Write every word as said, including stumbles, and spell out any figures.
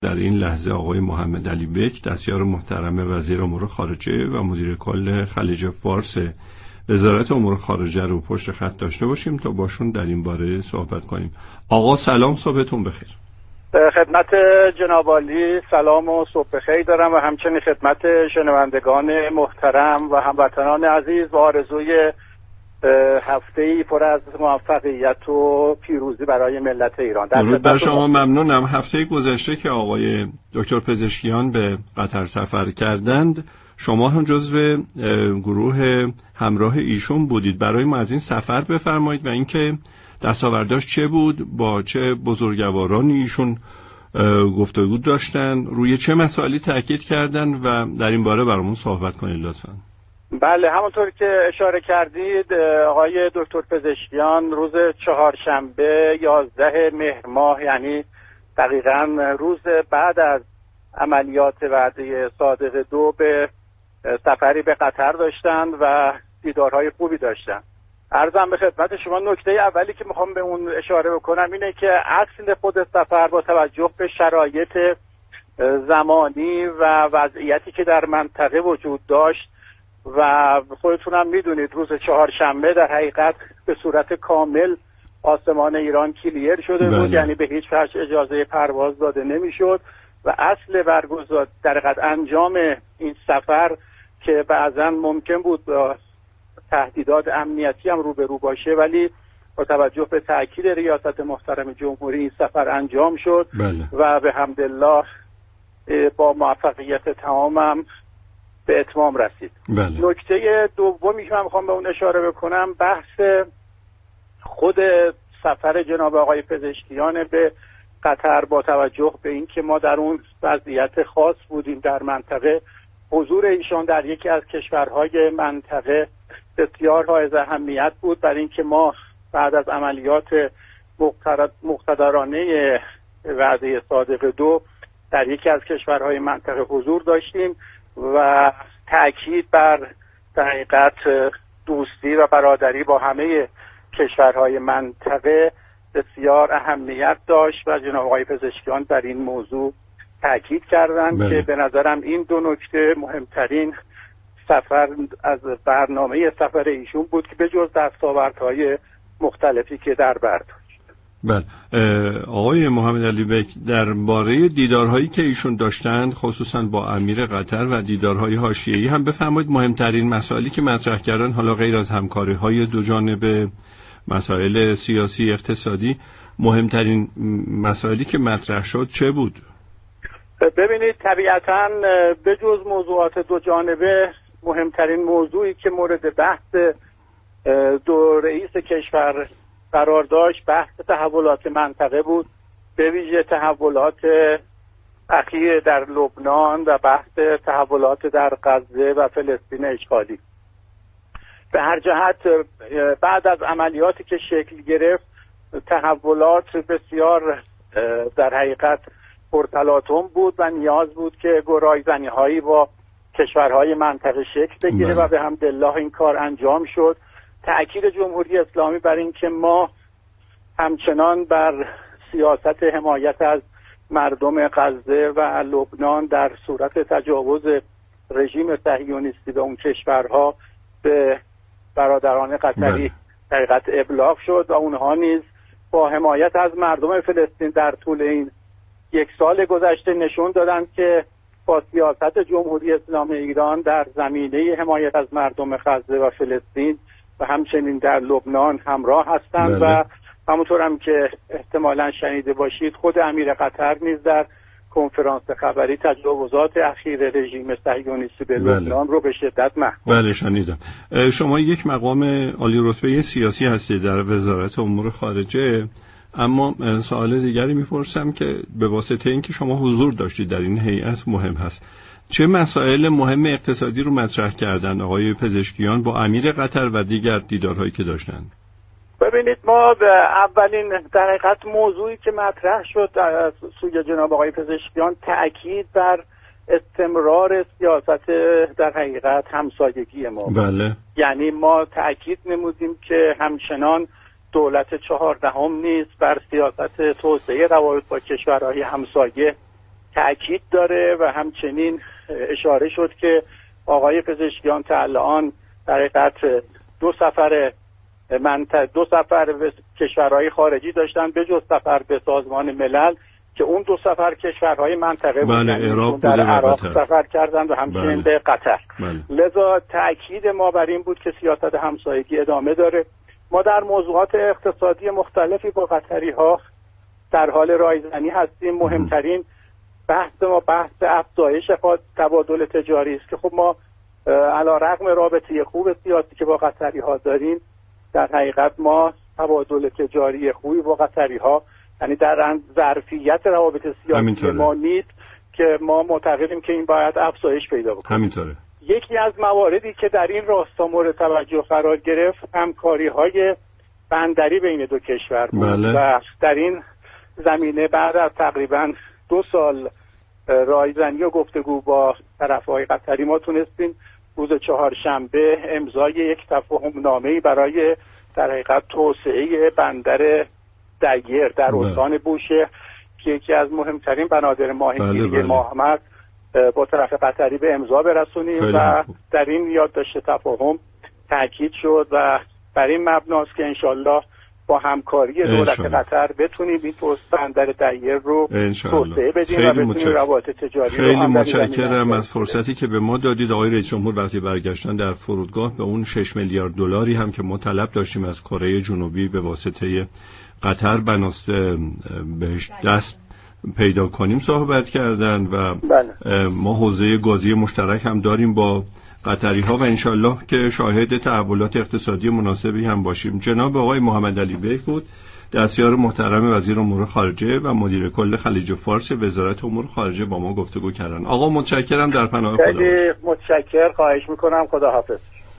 در این لحظه آقای محمد علی بک، دستیار محترم وزیر امور خارجه و مدیر کل خلیج فارس وزارت امور خارجه رو پشت خط داشته باشیم تا باشون در این باره صحبت کنیم. آقا سلام، صبحتون بخیر. خدمت جناب عالی سلام و صبح بخیر دارم و همچنین خدمت شنوندگان محترم و هموطنان عزیز و آرزوی هفته‌ای پر از موفقیت و پیروزی برای ملت ایران. درود بر شما، ممنونم. هفته گذشته که آقای دکتر پزشکیان به قطر سفر کردند، شما هم جزو گروه همراه ایشون بودید. برای ما از این سفر بفرمایید و اینکه دستاورداش چه بود، با چه بزرگوارانی ایشون گفتگو داشتن، روی چه مسائلی تاکید کردن و در این باره برامون صحبت کنید لطفاً. بله، همونطور که اشاره کردید آقای دکتر پزشکیان روز چهارشنبه یازده مهر ماه، یعنی دقیقاً روز بعد از عملیات وعده صادق دو، به سفری به قطر داشتند و دیدارهای خوبی داشتند. عرضم به خدمت شما نکته اولی که میخوام به اون اشاره بکنم اینه که اصل خود سفر با توجه به شرایط زمانی و وضعیتی که در منطقه وجود داشت و خودتونم میدونید روز چهارشنبه در حقیقت به صورت کامل آسمان ایران کلیر شده بود. بله. یعنی به هیچ وجه اجازه پرواز داده نمیشد و اصل برگزار در حقیقت انجام این سفر که بعضا ممکن بود با تهدیدات امنیتی هم روبرو باشه، ولی با توجه به تأکید ریاست محترم جمهوری این سفر انجام شد. بله. و به حمدالله با موفقیت تمامم به اتمام رسید. بله. نکته دومی که من میخوام به اون اشاره بکنم بحث خود سفر جناب آقای پزشکیان به قطر با توجه به این که ما در اون وضعیت خاص بودیم در منطقه. حضور ایشان در یکی از کشورهای منطقه بسیار حائز اهمیت بود، برای اینکه ما بعد از عملیات مقتدرانه وعده صادق دو در یکی از کشورهای منطقه حضور داشتیم و تأکید بر در حقیقت دوستی و برادری با همه کشورهای منطقه بسیار اهمیت داشت و جناب آقای پزشکیان در این موضوع تأکید کردند. بله. که به نظرم این دو نکته مهمترین سفر از برنامه سفر ایشون بود که به جز دستاوردهای مختلفی که در بر داشت. بله. آقای محمد علی بک، درباره دیدارهایی که ایشون داشتند خصوصا با امیر قطر و دیدارهای حاشیه‌ای هم بفرمایید. مهمترین مسائلی که مطرح کردن، حالا غیر از همکاری‌های دو جانبه، مسائل سیاسی اقتصادی، مهمترین مسائلی که مطرح شد چه بود؟ ببینید، طبیعتاً به جز موضوعات دو جانبه مهمترین موضوعی که مورد بحث دو رئیس کشور قرار داشت بحث تحولات منطقه بود، به ویژه تحولات اخیر در لبنان و بحث تحولات در غزه و فلسطین اشغالی. به هر جهت بعد از عملیاتی که شکل گرفت تحولات بسیار در حقیقت پرتلاطم بود و نیاز بود که گرایزنی هایی با کشورهای منطقه شکل بگیره و به حمدالله این کار انجام شد. تأکید جمهوری اسلامی بر این که ما همچنان بر سیاست حمایت از مردم غزه و لبنان در صورت تجاوز رژیم صهیونیستی به اون کشورها به برادران قطری حقیقت ابلاغ شد و اونها نیز با حمایت از مردم فلسطین در طول این یک سال گذشته نشون دادند که با سیاست جمهوری اسلامی ایران در زمینه حمایت از مردم غزه و فلسطین و همچنین در لبنان همراه هستند. بله. و همونطور هم که احتمالاً شنیده باشید خود امیر قطر نیز در کنفرانس خبری تجاوزات اخیر رژیم صهیونیستی به بله. لبنان رو به شدت محکوم. بله شنیدم. شما یک مقام عالی رتبه سیاسی هستید در وزارت امور خارجه، اما سوال دیگری میپرسم که به واسطه اینکه شما حضور داشتید در این هیئت مهم هست. چه مسائل مهم اقتصادی رو مطرح کردن آقای پزشکیان با امیر قطر و دیگر دیدارهایی که داشتند؟ ببینید، ما به اولین در حقیقت موضوعی که مطرح شد از سوی جناب آقای پزشکیان تأکید بر استمرار سیاست در حقیقت همسایگی ما. بله. یعنی ما تأکید نمودیم که همچنان دولت چهاردهم نیز بر سیاست توسعه روابط با کشورهای همسایه تأکید داره و همچنین اشاره شد که آقای پزشکیان تا الان در حقیقت دو سفر منطقه دو سفر به کشورهای خارجی داشتن به جز سفر به سازمان ملل که اون دو سفر کشورهای منطقه بله، عراق در عراق قطر. سفر کردن و همچنین به قطر. بله. لذا تأکید ما بر این بود که سیاست همسایگی ادامه داره. ما در موضوعات اقتصادی مختلفی با قطری ها در حال رایزنی هستیم. مهمترین بحث ما بحث افزایش تبادل تجاری است که خب ما علیرغم رابطه خوب سیاسی که با قطری ها داریم، در حقیقت ما تبادل تجاری خوبی با قطری ها، یعنی در ظرفیت روابط سیاسی همینطوره. ما نیست که ما معتقدیم که این باید افزایش پیدا بکنه. همینطوره. یکی از مواردی که در این راستا مورد توجه قرار گرفت همکاری های بندری بین دو کشور بود. بله. و در این زمینه بعد از تقریبا دو سال رایزنی و گفتگو با طرفهای قطری ما تونستیم روز چهارشنبه امضای یک تفاهم نامه‌ای برای در حقیقت توسعه بندر دیر در استان بوشهر که یکی از مهمترین بنادر ماهیگیری بله بله. ما هست با طرف قطری به امضا برسونیم و در این یادداشت تفاهم تاکید شد و بر این مبناست که انشالله با همکاری دولت قطر بتونیم این بندر دیر رو توسعه بدیم و بتونیم روابط تجاری خیلی رو هم متشکرم از فرصتی که به ما دادید آقای رئیس جمهور. وقتی برگشتن در فرودگاه به اون شش میلیارد دلاری هم که ما طلب داشتیم از کره جنوبی به واسطه قطر بناست بهش دست پیدا کنیم صحبت کردن و بله. ما حوزه گازی مشترک هم داریم با قطری ها و انشالله که شاهد تحولات اقتصادی مناسبی هم باشیم. جناب آقای محمد علی بیک بود، دستیار محترم وزیر امور خارجه و مدیر کل خلیج فارس وزارت امور خارجه با ما گفتگو کردن. آقا متشکرم، در پناه خدا. خیلی متشکر، خواهش میکنم، خدا حافظ.